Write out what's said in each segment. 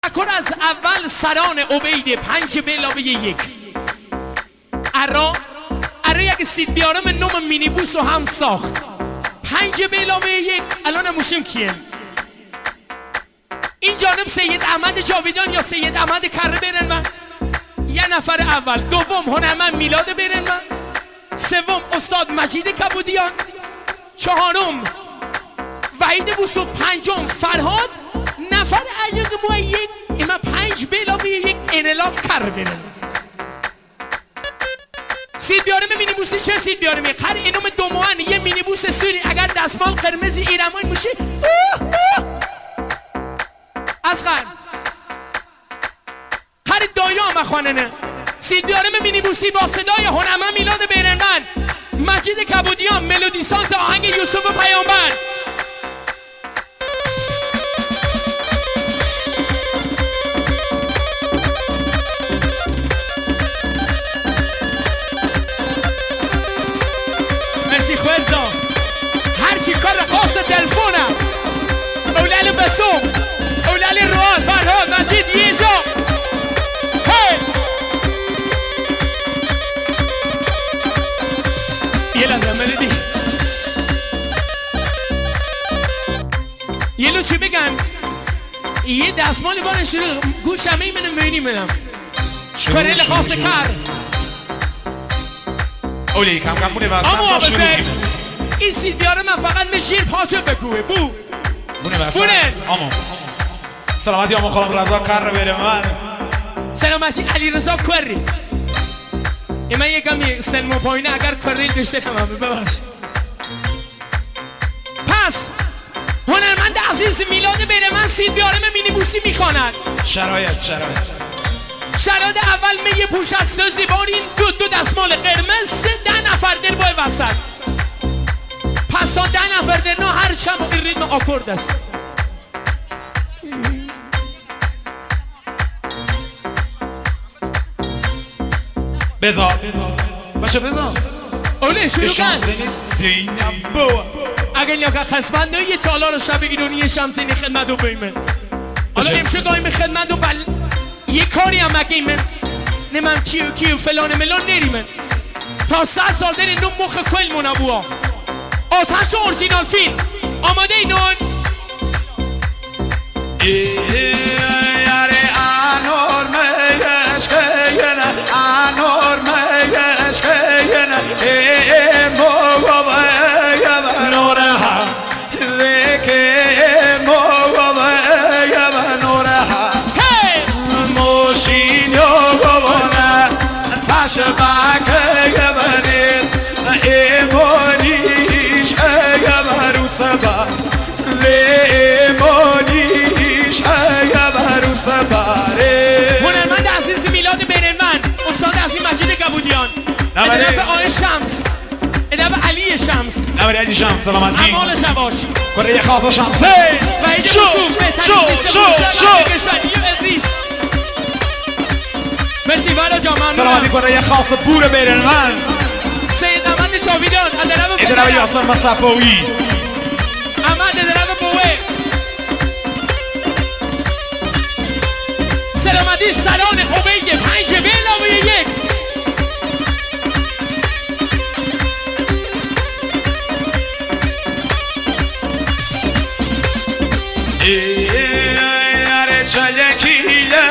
تفکر از اول سران عبید 5 به علاوه 1 ارا یک سید بیارم نوم مینیبوس رو هم ساخت 5 به علاوه 1 الان موشیم کیه؟ این جانب سید احمد جاویدان یا سید احمد کره برن من یه نفر اول، دوم هنرمند میلاد برن من، سوم استاد مجید کبودیان، چهارم وحید بوسو، پنجم فرهاد، نفر ایاد مو 1 اما 5 به علاوه 1 انلا کر برن. سید بیارم مینیبوسی چه سید بیارم هر اینوم دوموان یه مینیبوس سوری اگر دستمال قرمزی ایرمای موشی اصغر هر دایا مخواننه سید بیارم مینیبوسی با صدای هنرمند میلاد بیرنمند، مجید کبودیان، ملودی ساز آهنگ یوسف پیامبر. مرسی خوزا هرچی کار خاص تلفونم اولال بسوم اولال روال فرهاد مجید یه جا هی یه لحظه ملودی یه لو چی بگن یه دستمالی بارن شروع گوش همه ای منم بینی منم کارل خاص کر اولی کم کم بونه واسه اما بسید این سید بیاره من فقط مشیر پاچه بگوه بو بونه واسه بونه اما سلامتی اما خانم رضا کر بره من سلامتی علی رضا کری من یکم سلم و پایینه اگر کری داشته تمام ببخش. پس هنرمند عزیز میلاد بره من سید بیاره من مینیبوسی میخواند شرایط اول میه پوش از سازی بارین دو دستمال قرمز 10 نفر در بای وسط پس تا 10 نفر در نو هر چم و این ریتم آکورد است بذار بچه بذار اولی شروع کن دینم بوا اگر نیاکه خسبنده یه تالار شب ایرانی شمسینی خدمت رو بیمن حالا امشه قایم خدمت رو یه کاری هم اگه من نمیم کیو فلان ملان نریمن تا 100 سال در نو مخ کل منابوها آتش اورجینال فیلم آماده اینون یاره آنور میگش کهینه آنور میگش کهینه موگو بگم نوره ها ویکه موگو بگم نوره ها موشین یوگو بونه تش بکه گبنید ایمونیش اگه رو سبا لیمونیش اگه رو سبا هنرمند عزیز میلاد بیرنمند، استاد عزیز مجید کبودیان، ادرف آقای شمس، ادرف علی شمس، نبری علی شمس سلامتی امال شباشی کره خاص شمس و ایده بسوم بهترین سیستم روشن کشور یو ادریس. مرسی والا جا ممنونم. سلامتی کره خاص بور بیرنمند سید احمد جاویدان ادرف یاسر مصفوی احمد ادرف بوه سلامتی سلان عبید 5 به علاوه 1 یاره چلکیله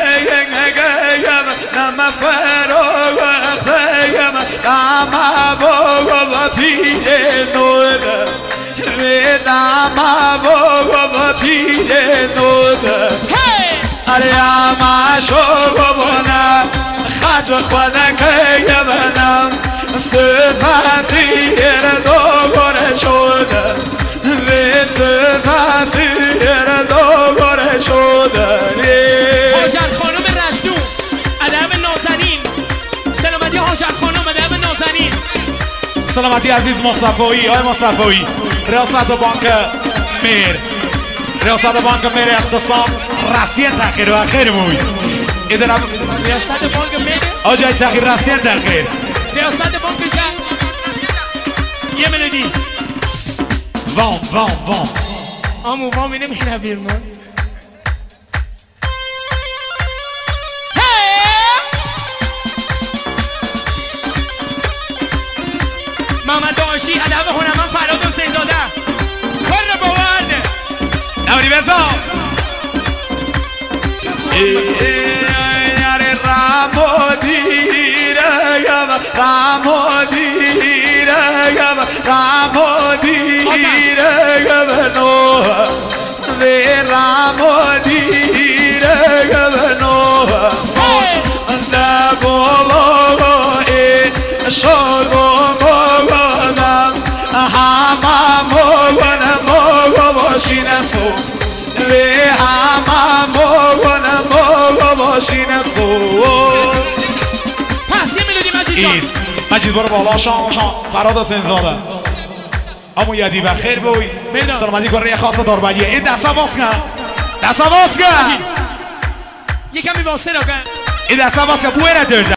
نم فروغ خیم نم بوغ پیل نوده نم بوغ پیل نوده اره اما شوگو بونه خج خونه که بنم سوز سیر دوگره شده و سوز سیر دوگره شده حاجت خانم رشدو ادب نازنین سلامتی حاجت خانم ادب نازنین سلامتی عزیز مصطفی آقای مصطفی ریاست بانک میر ریاست بانک میر اقتصاد رسیه تخیر و خیر موی ایدنم ریاست بانک میر آجای تخیر رسیه تخیر ریاست بانک شهر یه ملودی وام آمو وام اینه میره بیرون مجید ادب هنرمند فراد حسین داده کار باورده نوری بزا یاره رامو دیره رامو دیره رامو دیره نو به رامو دیره نو نگو شروع مگم همه مگم باشین سو به همه مگم باشین سو پس یه ملودی مجید جان ایس مجید برو بالا شام فراد حسین زاده امو یدی و خیر بوی سلامتی کن ریه خاص داربدیه این دسته باز کن دسته باز کن یه کمی واسه را کن این دسته باز کن بوی ندارده